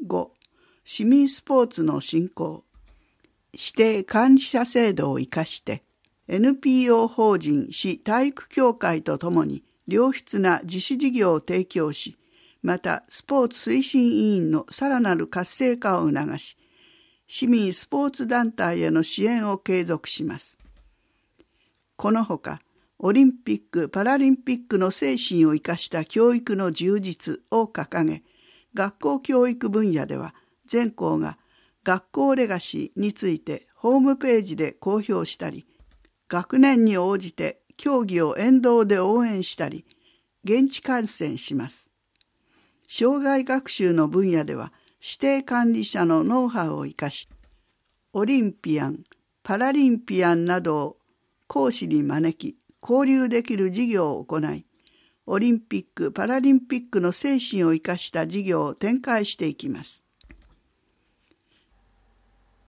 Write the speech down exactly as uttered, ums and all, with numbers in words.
ご、市民スポーツの振興。指定管理者制度を生かして、エヌピーオー 法人市体育協会とともに良質な自主事業を提供し、またスポーツ推進委員のさらなる活性化を促し、市民スポーツ団体への支援を継続します。このほか、オリンピック・パラリンピックの精神を生かした教育の充実を掲げ、学校教育分野では全校が学校レガシーについてホームページで公表したり、学年に応じて競技を沿道で応援したり、現地観戦します。障害学習の分野では指定管理者のノウハウを生かし、オリンピアン、パラリンピアンなどを講師に招き、交流できる事業を行い、オリンピック・パラリンピックの精神を生かした事業を展開していきます。